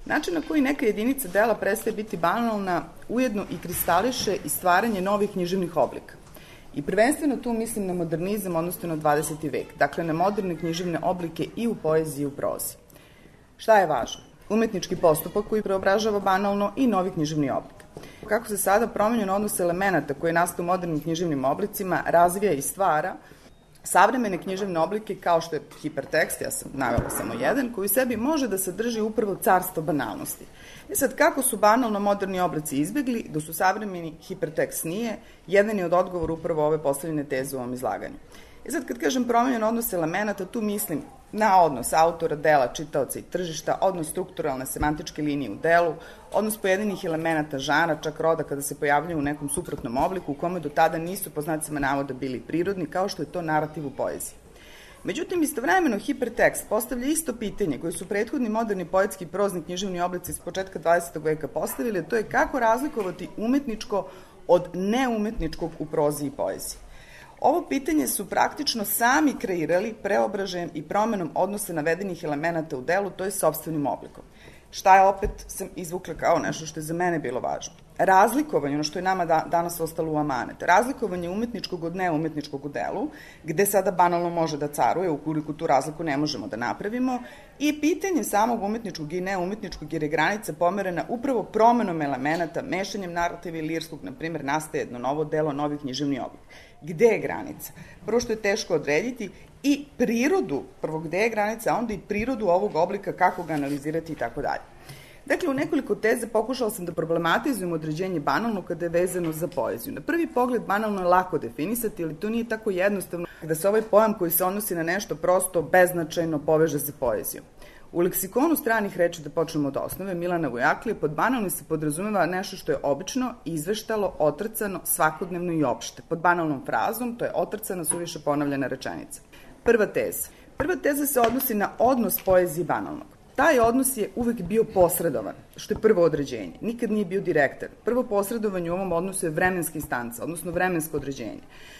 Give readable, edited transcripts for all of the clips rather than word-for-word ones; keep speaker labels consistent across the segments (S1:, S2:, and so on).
S1: Način na koji neka jedinica dela prestaje biti banalna ujedno i kristališe i stvaranje novih književnih oblika. I prvenstveno tu mislim na modernizam, odnosno na 20. vek, dakle na moderne književne oblike i u poeziji i u prozi. Šta je važno? Umetnički postupak koji preobražava banalno i novi književni oblik. Kako se sada promenjen odnos elemenata koji nastaju u modernim književnim oblicima razvija i stvara savremene književne oblike kao što je hipertekst, ja sam navela samo jedan, koji u sebi može da sadrži upravo carstvo banalnosti. I sad, kako su banalno moderni oblici izbegli, da su savremeni hipertekst nije, jedan je od odgovora upravo ove postavljene teze u ovom izlaganju. I sad, kad kažem promenjen odnos elemenata, tu mislim na odnos autora, dela, čitaoca i tržišta, odnos strukturalne semantičke linije u delu, odnos pojedinih elemenata žana, čak roda kada se pojavljaju u nekom suprotnom obliku u kome do tada nisu po znacima navoda bili prirodni, kao što je to narativ u poeziji. Međutim, istovremeno hipertekst postavlja isto pitanje koje su prethodni moderni poetski i prozni književni oblici s početka 20. veka postavili, a to je kako razlikovati umetničko od neumetničkog u prozi i poeziji. Ovo pitanje su praktično sami kreirali preobražajem i promenom odnosa navedenih elemenata u delu, to je sopstvenim oblikom. Šta je opet sam izvukla kao nešto što je za mene bilo važno? Razlikovanje, ono što je nama danas ostalo u amanet, razlikovanje umetničkog od neumetničkog u delu, gde sada banalno može da caruje, ukoliko tu razliku ne možemo da napravimo, i pitanje samog umetničkog i neumetničkog, jer je granica pomerena upravo promenom elemenata, mešanjem narativa i lirskog, na primjer, nastaje jedno novo delo, novi književni oblik. Gde je granica? Prvo što je teško odrediti i prirodu, prvo gde je granica, a onda i prirodu ovog oblika, kako ga analizirati i tako dalje. Dakle, u nekoliko teze pokušala sam da problematizujem određenje banalno kada je vezano za poeziju. Na prvi pogled banalno je lako definisati, ali to nije tako jednostavno da se ovaj pojam koji se odnosi na nešto prosto beznačajno poveže za poeziju. U leksikonu stranih reči, da počnemo od osnove, Milana Vojaklije, pod banalno se podrazumeva nešto što je obično, izveštalo, otrcano, svakodnevno i opšte. Pod banalnom frazom to je otrcana, suviše ponavljena rečenica. Prva teza. Prva teza se odnosi na odnos poezije banalnog. Taj odnos je uvek bio posredovan, što je prvo određenje. Nikad nije bio direktan. Prvo posredovanje u ovom odnosu je vremenska instanca, odnosno vremensko određenje.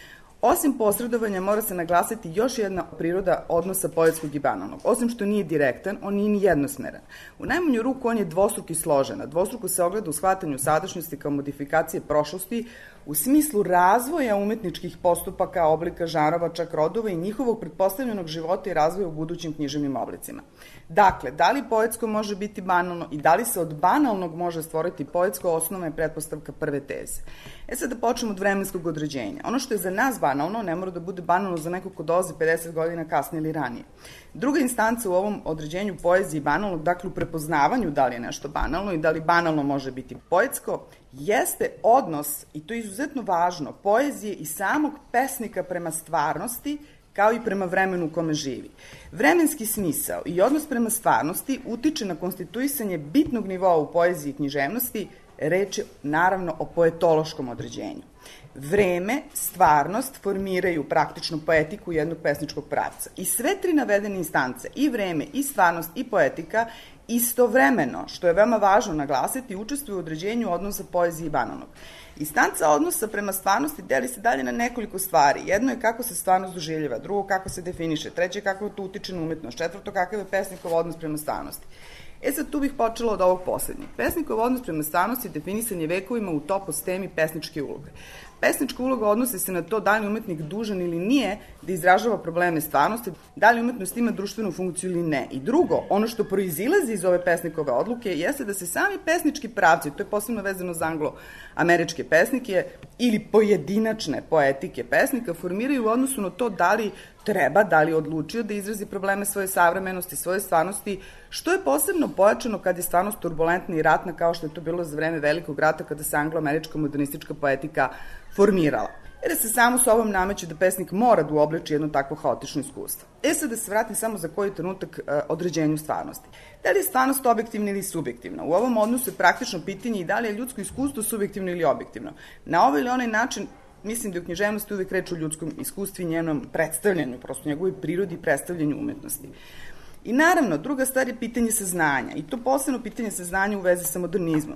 S1: Osim posredovanja mora se naglasiti još jedna priroda odnosa poetskog i banalnog. Osim što nije direktan, on nije ni jednosmeran. U najmanju ruku on je dvostruki složen, a dvostruko se ogleda u shvatanju sadašnjosti kao modifikacije prošlosti u smislu razvoja umetničkih postupaka, oblika, žanrova, čak rodova i njihovog pretpostavljenog života i razvoja u budućim književnim oblicima. Dakle, da li poetsko može biti banalno i da li se od banalnog može stvoriti poetsko, osnova je pretpostavka prve teze. Sad da počnemo od vremenskog određenja. Ono što je za nas banalno ne mora da bude banalno za nekog ko dolazi 50 godina kasnije ili ranije. Druga instanca u ovom određenju poezije i banalnog, dakle u prepoznavanju da li je nešto banalno i da li banalno može biti poetsko, jeste odnos, i to je izuzetno važno, poezije i samog pesnika prema stvarnosti, kao i prema vremenu u kome živi. Vremenski smisao i odnos prema stvarnosti utiče na konstituisanje bitnog nivoa u poeziji i književnosti, reč je naravno o poetološkom određenju. Vreme, stvarnost formiraju praktično poetiku jednog pesničkog pravca. I sve tri navedene instance, i vreme, i stvarnost, i poetika, istovremeno, što je veoma važno naglasiti, učestvuju u određenju odnosa poezije i banalnog. Instanca odnosa prema stvarnosti deli se dalje na nekoliko stvari. Jedno je kako se stvarnost doživljava, drugo kako se definiše, treće kako to utiče na umetnost, četvrto kakav je pesnikov odnos prema stvarnosti. Sad tu bih počela od ovog poslednjeg. Pesnikov odnos prema stvarnosti definisan je vekovima u topostemi pesničke uloge. Pesnička uloga odnosi se na to da li umetnik dužan ili nije da izražava probleme stvarnosti, da li umetnost ima društvenu funkciju ili ne. I drugo, ono što proizilazi iz ove pesnikove odluke jeste da se sami pesnički pravci, to je posebno vezano za anglo-američke pesnike ili pojedinačne poetike pesnika, formiraju u odnosu na to da li treba, da li odlučio da izrazi probleme svoje savremenosti, svoje stvarnosti, što je posebno pojačano kad je stvarnost turbulentna i ratna, kao što je to bilo za vreme Velikog rata kada se anglo-američka modernistička poetika formirala. Jer se samo s ovom nameće da pesnik mora da uobliči jedno takvo haotično iskustvo. Sad da se vratim samo za koji trenutak određenju stvarnosti. Da li je stvarnost objektivna ili subjektivna? U ovom odnosu je praktično pitanje i da li je ljudsko iskustvo subjektivno ili objektivno. Na ovaj ili onaj način mislim da je u književnosti uvek reč o ljudskom iskustvu i njenom predstavljanju, prosto njegovoj prirodi i predstavljanju umetnosti. I naravno, druga stvar je pitanje saznanja, i to posebno pitanje saznanja u vezi sa modernizmom.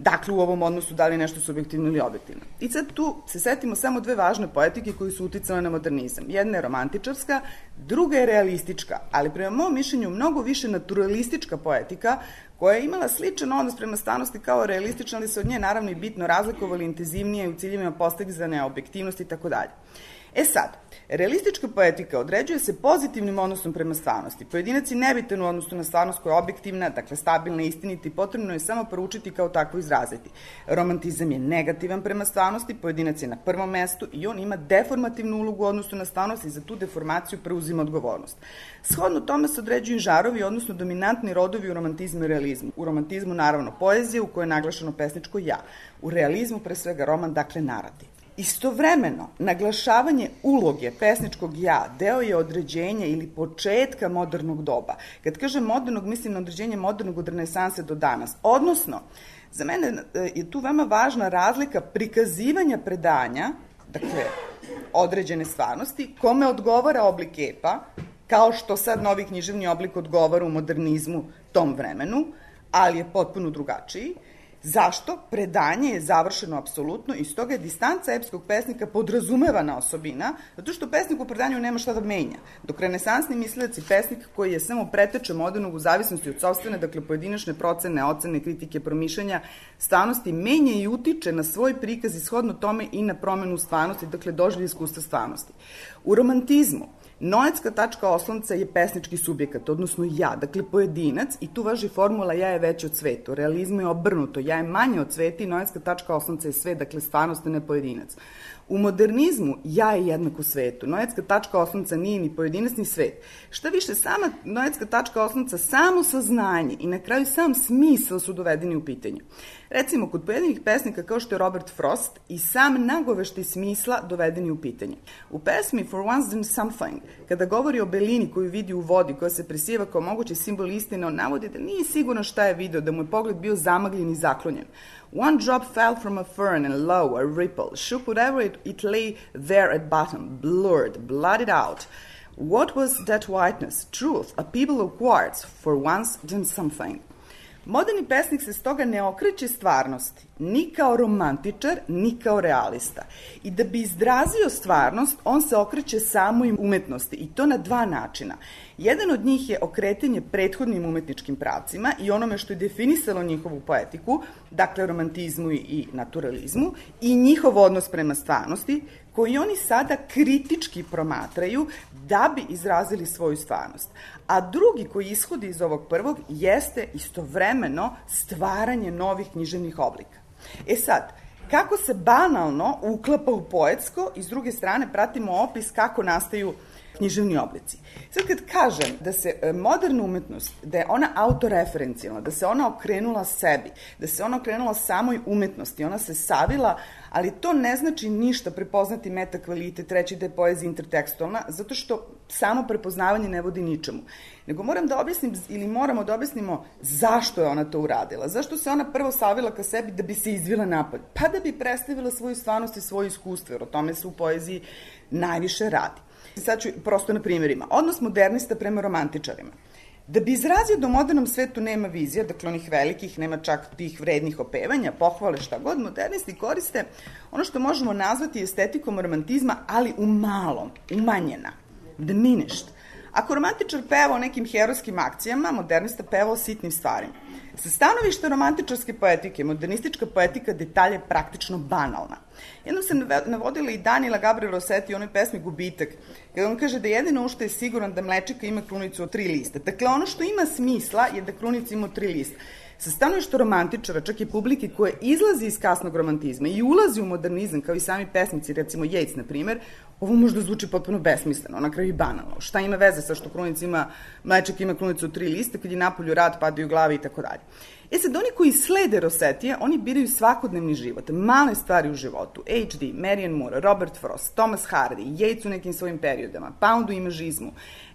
S1: Dakle, u ovom odnosu da li je nešto subjektivno ili objektivno. I sad tu se setimo samo dve važne poetike koje su uticale na modernizam. Jedna je romantičarska, druga je realistička, ali prema mom mišljenju mnogo više naturalistička poetika koja je imala sličan odnos prema stvarnosti kao realistična, ali se od nje naravno i bitno razlikovali intenzivnije u ciljevima postizanja objektivnosti i tako dalje. E sad, realistička poetika određuje se pozitivnim odnosom prema stvarnosti. Pojedinac je nebitan u odnosu na stvarnost koja je objektivna, dakle stabilna, istinita i potrebno je samo proučiti kao takvo izraziti. Romantizam je negativan prema stvarnosti, pojedinac je na prvom mestu i on ima deformativnu ulogu u odnosu na stvarnost i za tu deformaciju preuzima odgovornost. Shodno tome se određuju žarovi, odnosno dominantni rodovi u romantizmu i realizmu. U romantizmu naravno poezija u kojoj je naglašeno pesničko ja. U realizmu pre svega roman, dakle narativ. Istovremeno, naglašavanje uloge pesničkog ja deo je određenja ili početka modernog doba. Kad kažem modernog, mislim na određenje modernog od renesanse do danas. Odnosno, za mene je tu veoma važna razlika prikazivanja predanja, dakle, određene stvarnosti, kome odgovara oblik epa, kao što sad novi književni oblik odgovara u modernizmu tom vremenu, ali je potpuno drugačiji. Zašto? Predanje je završeno apsolutno i stoga je distanca epskog pesnika podrazumevana osobina, zato što pesnik u predanju nema šta da menja. Dok renesansni mislilac i pesnik koji je samo preteče modernog u zavisnosti od sopstvene, dakle pojedinačne procene, ocene, kritike, promišljanja, stvarnosti menja i utiče na svoj prikaz ishodno tome i na promenu stvarnosti, dakle doživlje iskustva stvarnosti. U romantizmu noetska tačka oslonca je pesnički subjekat, odnosno ja, dakle pojedinac, i tu važi formula ja je veći od sveta. U realizmu je obrnuto, ja je manje od sveta i noetska tačka oslonca je svet, dakle stvarnost, ne pojedinac. U modernizmu ja je jednako svetu. Noetska tačka oslonca nije ni pojedinac ni svet. Šta više, sama noetska tačka oslonca, samo saznanje i na kraju sam smisao su dovedeni u pitanje. Recimo, kod pojedinih pesnika kao što je Robert Frost i sam nagoveštaj smisla dovedeni u pitanje. U pesmi For Once Then Something, kada govori o belini koju vidi u vodi, koja se presijeva kao mogući simbol istine, on navodi da nije sigurno šta je video, da mu je pogled bio zamagljen i zaklonjen. One drop fell from a fern and lo, a ripple, shook whatever it lay there at bottom, blurred, blotted out. What was that whiteness? Truth, a pebble of quartz, for once then something. Moderni pesnik se stoga ne okreće stvarnosti, ni kao romantičar, ni kao realista. I da bi izrazio stvarnost, on se okreće samoj umetnosti, i to na dva načina. Jedan od njih je okretanje prethodnim umetničkim pravcima i onome što je definisalo njihovu poetiku, dakle romantizmu i naturalizmu, i njihov odnos prema stvarnosti, koji oni sada kritički promatraju da bi izrazili svoju stvarnost. A drugi koji ishodi iz ovog prvog jeste istovremeno stvaranje novih književnih oblika. E sad, kako se banalno uklapa u poetsko i s druge strane pratimo opis kako nastaju književni oblici. Sad kad kažem da se moderna umetnost, da je ona autoreferencijalna, da se ona okrenula sebi, da se ona okrenula samoj umetnosti, ona se savila, ali to ne znači ništa prepoznati metakvalitet, reći da je poezija intertekstualna, zato što samo prepoznavanje ne vodi ničemu. Nego moram da objasnim, ili moramo da objasnimo zašto je ona to uradila. Zašto se ona prvo savila ka sebi da bi se izvila napolje? Pa da bi predstavila svoju stvarnost i svoje iskustvo, jer o tome se u poeziji najviše radi. Sad ću prosto na primjerima. Odnos modernista prema romantičarima. Da bi izrazio da u modernom svetu nema vizija, dakle onih velikih, nema čak tih vrednih opevanja, pohvale, šta god, modernisti koriste ono što možemo nazvati estetikom romantizma, ali u malom, umanjena, diminished. Ako romantičar peva o nekim herojskim akcijama, modernista peva o sitnim stvarima. Sa stanovišta romantičarske poetike, modernistička poetika detalja je praktično banalna. Jednom sam navodila i Daniela Gabriela Rossetti u onoj pesmi Gubitak, kada on kaže da jedino što je siguran da mlečika ima krunicu od 3 lista. Dakle, ono što ima smisla je da krunica ima 3 lista. Sa stanovišta romantičara, čak i publike koje izlazi iz kasnog romantizma i ulazi u modernizam, kao i sami pesnici, recimo Yeats, na primer, ovo možda zvuči potpuno besmisleno, na kraju i banalno. Šta ima veze sa što krunica ima, mlečak ima krunicu od 3 lista, kad je napolju rad, padaju glave i tako dalje. E sad, oni koji slede Rossettija, oni biraju svakodnevni život, male stvari u životu. H.D., Marianne Moore, Robert Frost, Thomas Hardy, Yeats u nekim svojim periodama, Pound u imažizmu,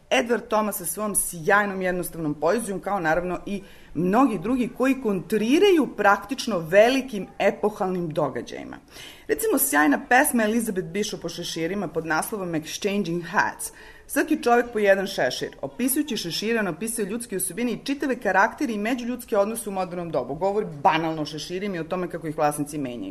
S1: Edward Thomas sa svojom sjajnom jednostavnom poezijom, kao naravno i mnogi drugi koji kontriraju praktično velikim epohalnim događajima. Recimo, sjajna pesma Elizabeth Bishop o šeširima pod naslovom Exchanging Hats. Svaki čovek po jedan šešir. Opisujući šešire, on opisuje ljudske osobine i čitave karaktere i međuljudske odnose u modernom dobu. Govori banalno o šeširima i o tome kako ih vlasnici menjaju.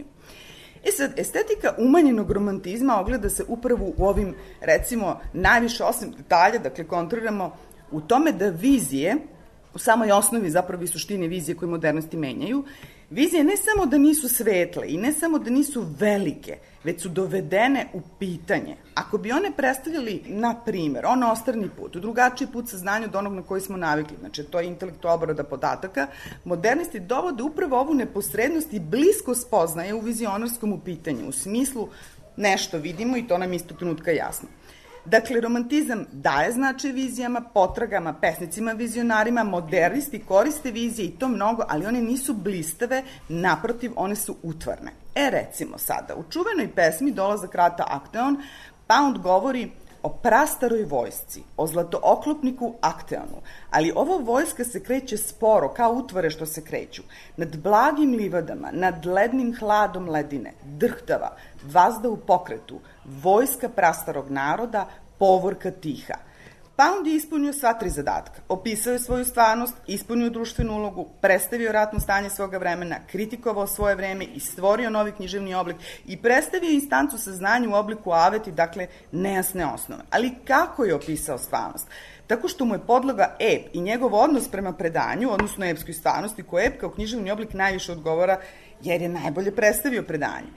S1: Sad, estetika umanjenog romantizma ogleda se upravo u ovim, recimo, najviše 8 detalja, dakle, kontriramo u tome da vizije, u samoj osnovi zapravo i suštine vizije koje modernosti menjaju, vizije ne samo da nisu svetle i ne samo da nisu velike, već su dovedene u pitanje. Ako bi one predstavljali, na primer, ostrani put, drugačiji put saznanja od onog na koji smo navikli, znači to je intelekt obrada podataka, modernisti dovode upravo ovu neposrednost i blisko spoznaje u vizionarskom u pitanju, u smislu nešto vidimo i to nam istog trenutka jasno. Dakle, romantizam daje značaj vizijama, potragama, pesnicima, vizionarima, modernisti koriste vizije i to mnogo, ali one nisu blistave, naprotiv, one su utvarne. Recimo sada, u čuvenoj pesmi Dolazak rata Akteon, Pound govori o prastaroj vojsci, o zlatooklopniku Akteonu, ali ova vojska se kreće sporo, kao utvare što se kreću, nad blagim livadama, nad lednim hladom ledine, drhtava, vazda u pokretu, vojska prastarog naroda, povorka tiha. Pound je ispunio sva 3 zadatka. Opisao je svoju stvarnost, ispunio društvenu ulogu, predstavio ratno stanje svoga vremena, kritikovao svoje vreme i stvorio novi književni oblik i predstavio instancu saznanja u obliku aveti, dakle, nejasne osnove. Ali kako je opisao stvarnost? Tako što mu je podloga ep i njegov odnos prema predanju, odnosno epskoj stvarnosti, koja ep kao književni oblik najviše odgovara jer je najbolje predstavio predanje.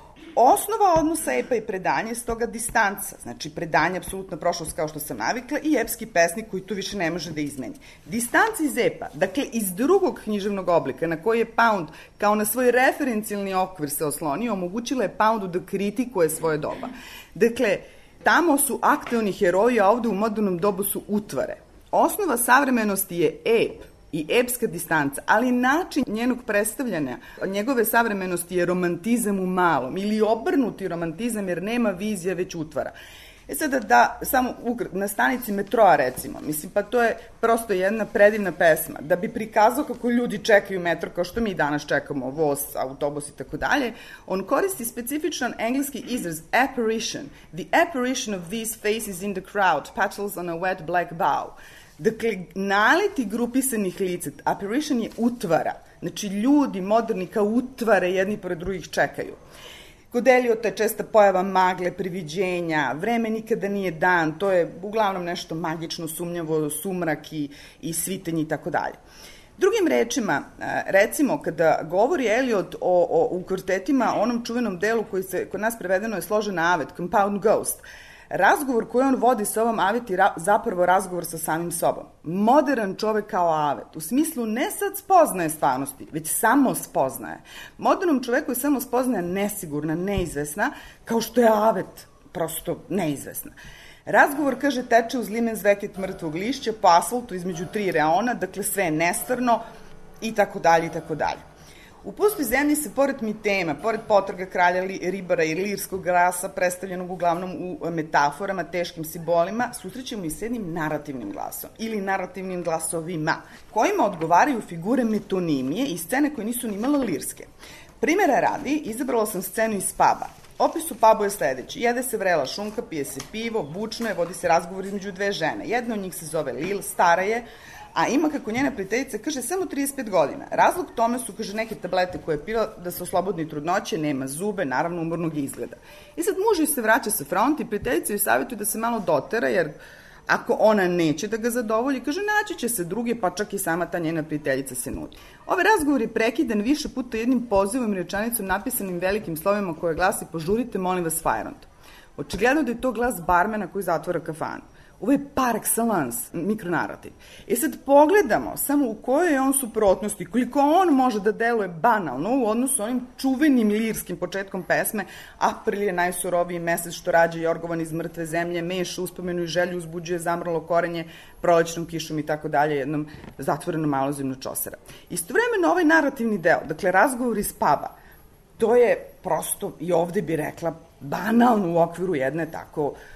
S1: Osnova odnosa epa i predanja je stoga distanca, znači predanje apsolutna prošlost kao što sam navikla i epski pesnik koji tu više ne može da izmeni. Distanca iz epa, dakle iz drugog književnog oblika na koji je Pound kao na svoj referencijalni okvir se oslonio, omogućila je Poundu da kritikuje svoje doba. Dakle, tamo su akteoni heroji, a ovde u modernom dobu su utvare. Osnova savremenosti je ep i epska distanca, ali način njenog predstavljanja, njegove savremenosti je romantizam u malom ili obrnuti romantizam jer nema vizija već utvara. Sada da, samo na stanici metroa recimo, mislim pa to je prosto jedna predivna pesma, da bi prikazao kako ljudi čekaju metro kao što mi danas čekamo, voz, autobus i tako dalje, on koristi specifičan engleski izraz apparition, the apparition of these faces in the crowd, petals on a wet black bough. Dakle, naleti grupisanih lica, apparition je utvara, znači ljudi moderni kao utvare jedni pored drugih čekaju. Kod Eliota je česta pojava magle, priviđenja, vreme nikada nije dan, to je uglavnom nešto magično, sumnjavo, sumrak i svitanje i tako dalje. Drugim rečima, recimo, kada govori Eliot u kvartetima, onom čuvenom delu koji se kod nas prevedeno je složen avet, Compound Ghost, razgovor koji on vodi sa ovom avet je zapravo razgovor sa samim sobom. Modern čovek kao avet, u smislu ne sad spoznaje stvarnosti, već samo spoznaje. Modernom čoveku je samo spoznaja nesigurna, neizvesna, kao što je avet prosto neizvesna. Razgovor, kaže, teče uz limen zveket mrtvog lišća po asfaltu između 3 reona, dakle sve je nestvarno i tako dalje i tako dalje. U Pustoj zemlji se, pored mitema, pored potraga kralja ribara i lirskog glasa, predstavljenog uglavnom u metaforama, teškim simbolima, susrećemo i s jednim narativnim glasom ili narativnim glasovima, kojima odgovaraju figure metonimije i scene koje nisu ni malo lirske. Primera radi, izabrala sam scenu iz puba. Opis u pubu je sledeći. Jede se vrela šunka, pije se pivo, bučno je, vodi se razgovor između 2 žene. Jedna od njih se zove Lil, stara je, a ima, kako njena prijateljica kaže, samo 35 godina. Razlog tome su, kaže, neke tablete koje je pila da se oslobodi trudnoće, nema zube, naravno umornog izgleda. I sad muž se vraća sa fronta i prijateljica joj savjetuje da se malo dotera, jer ako ona neće da ga zadovolji, kaže, naći će se drugi, pa čak i sama ta njena prijateljica se nudi. Ovaj razgovor je prekidan više puta jednim pozivom i rečanicom napisanim velikim slovima koje glasi: požurite, molim vas, Fajront. Očigledno da je to glas barmena koji zatvara kafanu. Ovo je par excellence mikronarativ. Sad pogledamo samo u kojoj je on suprotnosti, koliko on može da deluje banalno u odnosu onim čuvenim lirskim početkom pesme April je najsuroviji mesec što rađa jorgovan iz mrtve zemlje, meša uspomenu i želju, uzbuđuje zamrlo korenje prolećnom kišom i tako dalje, jednom zatvorenom malozemno čosera. Istovremeno ovaj narativni deo, dakle razgovor iz puba, to je prosto, i ovde bi rekla, banalno u okviru jedne tako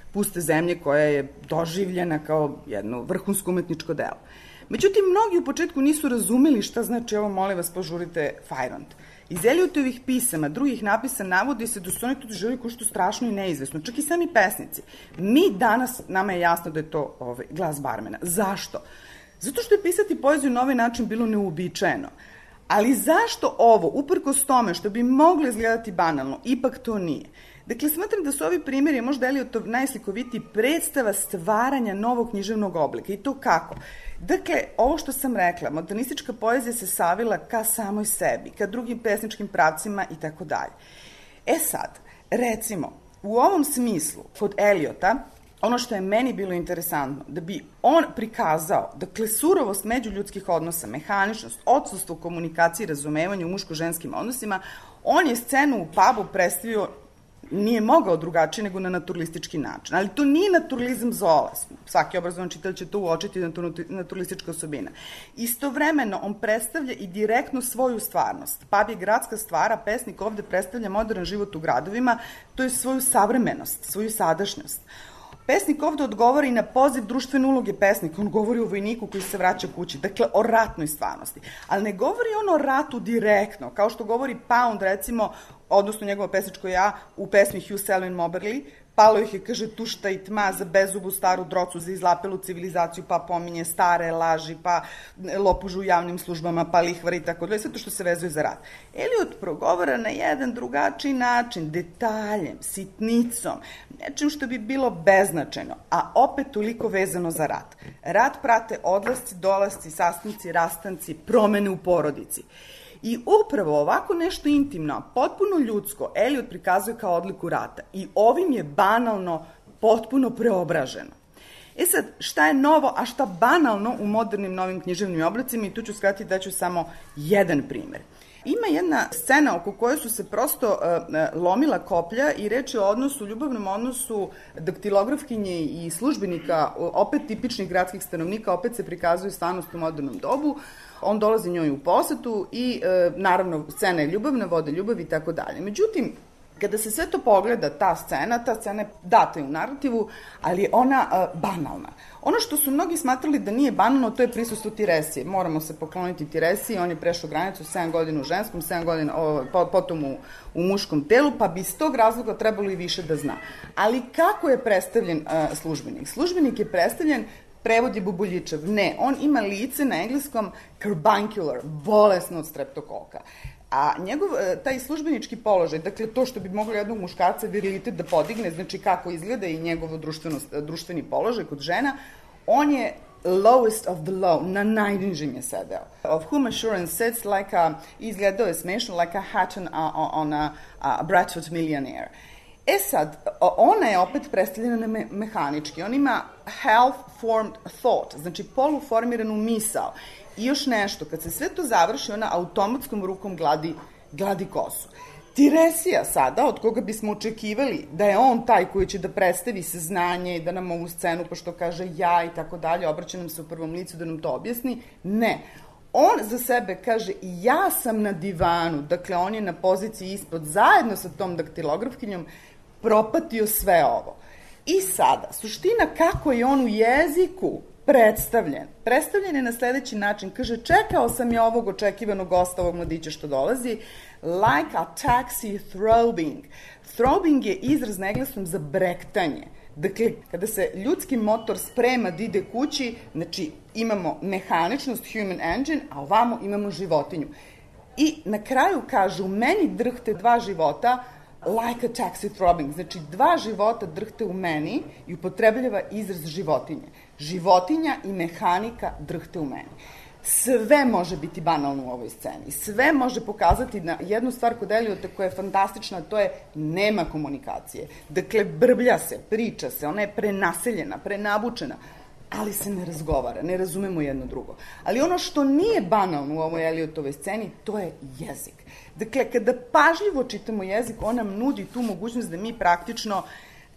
S1: puste zemlje koja je doživljena kao jedno vrhunsko umetničko delo. Međutim, mnogi u početku nisu razumeli šta znači ovo, molim vas, požurite Fajront. Iz Eliotovih pisama, drugih napisa, navodi se da su oni to doživjeli kao što strašno i neizvesno, čak i sami pesnici. Mi danas, nama je jasno da je to glas barmena. Zašto? Zato što je pisati poeziju na ovaj način bilo neuobičajeno. Ali zašto ovo, uprkos tome što bi moglo izgledati banalno, ipak to nije? Dakle, smatram da su ovi primjeri možda Eliotov najslikovitiji predstava stvaranja novog književnog oblika. I to kako? Dakle, ovo što sam rekla, modernistička poezija se savila ka samoj sebi, ka drugim pesničkim pravcima i tako dalje. Sad, recimo, u ovom smislu, kod Eliota, ono što je meni bilo interesantno, da bi on prikazao, dakle, surovost međuljudskih odnosa, mehaničnost, odsustvo komunikacije i razumevanja u muško-ženskim odnosima, on je scenu u pubu predstavio, nije mogao drugačije nego na naturalistički način. Ali to nije naturalizam Zola. Svaki obrazovan čitelj će to uočiti da to naturalistička osobina. Istovremeno, on predstavlja i direktno svoju stvarnost. Pub je gradska stvar, a pesnik ovde predstavlja modern život u gradovima, to je svoju savremenost, svoju sadašnjost. Pesnik ovde odgovara i na poziv društvene uloge pesnika. On govori o vojniku koji se vraća kući, dakle o ratnoj stvarnosti. Ali ne govori on o ratu direktno, kao što govori Pound, recimo, odnosno njegovo pesničko ja, u pesmi Hugh Selwyn Moberly. Palo ih je, kaže, tušta i tma za bezubu staru drocu, za izlapelu civilizaciju, pa pominje stare laži, pa lopužu u javnim službama, pa lihvari i tako dalje, sve to što se vezuje za rat. Eliot progovara na jedan drugačiji način, detaljem, sitnicom, nečim što bi bilo beznačajno, a opet toliko vezano za rat. Rat prate odlasci, dolasci, sastanci, rastanci, promene u porodici. I upravo ovako nešto intimno, potpuno ljudsko, Eliot prikazuje kao odliku rata i ovim je banalno potpuno preobraženo. Sad, šta je novo, a šta banalno u modernim novim književnim oblicima, i tu ću skratiti da ću samo jedan primer. Ima jedna scena oko koje su se prosto lomila koplja i reč je o odnosu, ljubavnom odnosu daktilografkinje i službenika, opet tipičnih gradskih stanovnika, opet se prikazuje stvarnost u modernom dobu. On dolazi njoj u posetu i, naravno, scena je ljubavna, vode ljubav i tako dalje. Međutim, kada se sve to pogleda, ta scena je data u narativu, ali je ona banalna. Ono što su mnogi smatrali da nije banalno, to je prisustvo Tiresije. Moramo se pokloniti Tiresiji, on je prešao granicu 7 godina u ženskom, 7 godina potom u muškom telu, pa bi iz tog razloga trebalo i više da zna. Ali kako je predstavljen službenik? Službenik je predstavljen, prevod je bubuljičev. Ne, on ima lice na engleskom carbuncular, bolesno od streptokoka. A njegov, taj službenički položaj, dakle to što bi moglo jednog muškarca virilitet da podigne, znači kako izgleda i njegov društveni položaj kod žena, on je lowest of the low, na najnižim je sedeo. Of whom assurance sits like izgledao je smešno, like a hat on a Bradford millionaire. Sad, ona je opet predstavljena mehanički. On ima half-formed thought, znači poluformiranu misao. I još nešto, kad se sve to završi, ona automatskom rukom gladi kosu. Tiresija sada, od koga bismo očekivali da je on taj koji će da predstavi saznanje i da nam ovu scenu, pa što kaže ja i tako dalje, obraća nam se u prvom licu da nam to objasni, ne. On za sebe kaže ja sam na divanu, dakle on je na poziciji ispod, zajedno sa tom daktilografkinjom, propatio sve ovo. I sada, suština kako je on u jeziku predstavljen. Predstavljen je na sledeći način. Kaže, čekao sam je ovog očekivanog gosta, ovog mladića što dolazi, like a taxi throbing. Throbing je izraz na engleskom za brektanje. Dakle, kada se ljudski motor sprema da ide kući, znači imamo mehaničnost, human engine, a ovamo imamo životinju. I na kraju kaže, u meni drhte dva života, like a taxi throbbing, znači dva života drhte u meni i upotrebljava izraz životinje. Životinja i mehanika drhte u meni. Sve može biti banalno u ovoj sceni. Sve može pokazati na jednu stvar kod Eliota koja je fantastična, to je nema komunikacije. Dakle, brblja se, priča se, ona je prenaseljena, prenabučena, ali se ne razgovara, ne razumemo jedno drugo. Ali ono što nije banalno u ovoj Eliotovoj sceni, to je jezik. Dakle, kada pažljivo čitamo jezik, on nam nudi tu mogućnost da mi praktično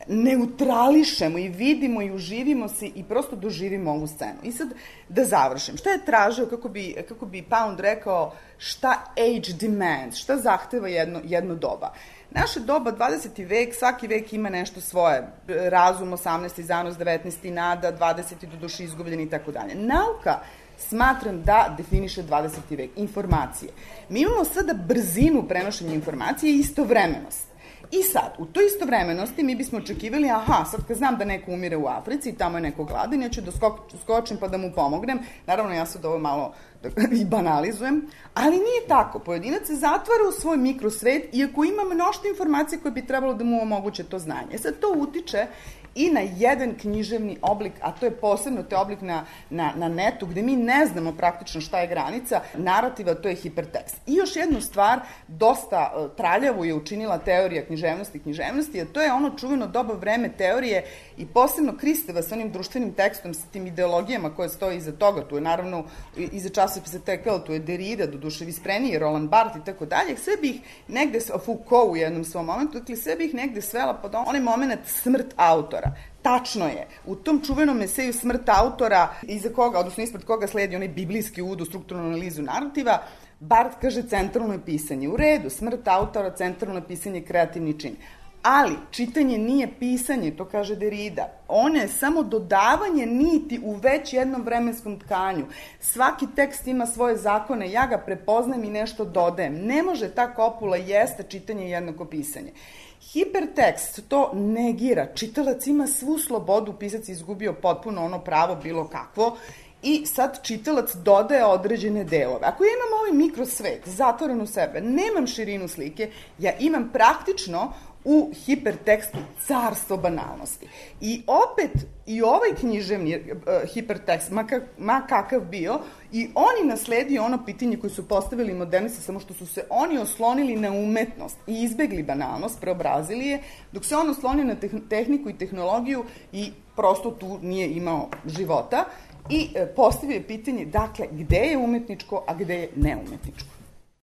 S1: neutrališemo i vidimo i uživimo se i prosto doživimo ovu scenu. I sad da završim. Šta je tražio, kako bi Pound rekao, šta age demands, šta zahteva jedno doba? Naše doba, 20. vek, svaki vek ima nešto svoje. Razum, 18. zanos, 19. nada, 20. do duše izgubljeni i tako dalje. Nauka smatram da definiše 20. vek. Informacije. Mi imamo sada brzinu prenošenja informacije i istovremenost. I sad, u toj istovremenosti mi bismo očekivali, sad kad znam da neko umire u Africi i tamo je neko gladan, ja ću da skočim pa da mu pomognem. Naravno, ja sad ovo malo i banalizujem, ali nije tako. Pojedinac se zatvara u svoj mikrosvet, iako ima mnoštvo informacija koje bi trebalo da mu omoguće to znanje. Sad to utiče i na jedan književni oblik, a to je posebno te oblik na netu, gde mi ne znamo praktično šta je granica narativa, to je hipertekst. I još jednu stvar, dosta traljavo je učinila teorija književnosti, a to je ono čuveno doba vreme teorije i posebno Kristeva sa onim društvenim tekstom, sa tim ideologijama koje stoji iza toga, tu je naravno iza časopisa Tekel, tu je Derrida, do duše Visprenije, Roland Barthes i tako dalje, sve bi ih negde, Foucault u jednom svom momentu, dakle sve bi ih negde svela pod onaj moment smrt autora. Tačno je, u tom čuvenom eseju Smrt autora, iza koga, odnosno ispred koga sledi onaj biblijski uvod u strukturnu analizu narativa, Barthes kaže centralno je pisanje. U redu, Smrt autora, centralno je pisanje, kreativni čin. Ali čitanje nije pisanje, to kaže Derrida. Ono je samo dodavanje niti u već jednom vremenskom tkanju. Svaki tekst ima svoje zakone, ja ga prepoznajem i nešto dodajem. Ne može ta kopula jeste čitanje jednako pisanje. Hipertekst to negira. Čitalac ima svu slobodu, pisac je izgubio potpuno ono pravo bilo kakvo i sad čitalac dodaje određene delove. Ako ja imam ovaj mikrosvet zatvoren u sebe, nemam širinu slike, ja imam praktično u hipertekstu carstvo banalnosti. I opet, i ovaj književni hipertekst, ma kakav bio, i oni nasledio ono pitanje koje su postavili modernisti, samo što su se oni oslonili na umetnost i izbegli banalnost, preobrazili je, dok se on oslonio na tehniku i tehnologiju i prosto tu nije imao života i postavio je pitanje, dakle, gde je umetničko, a gde je neumetničko.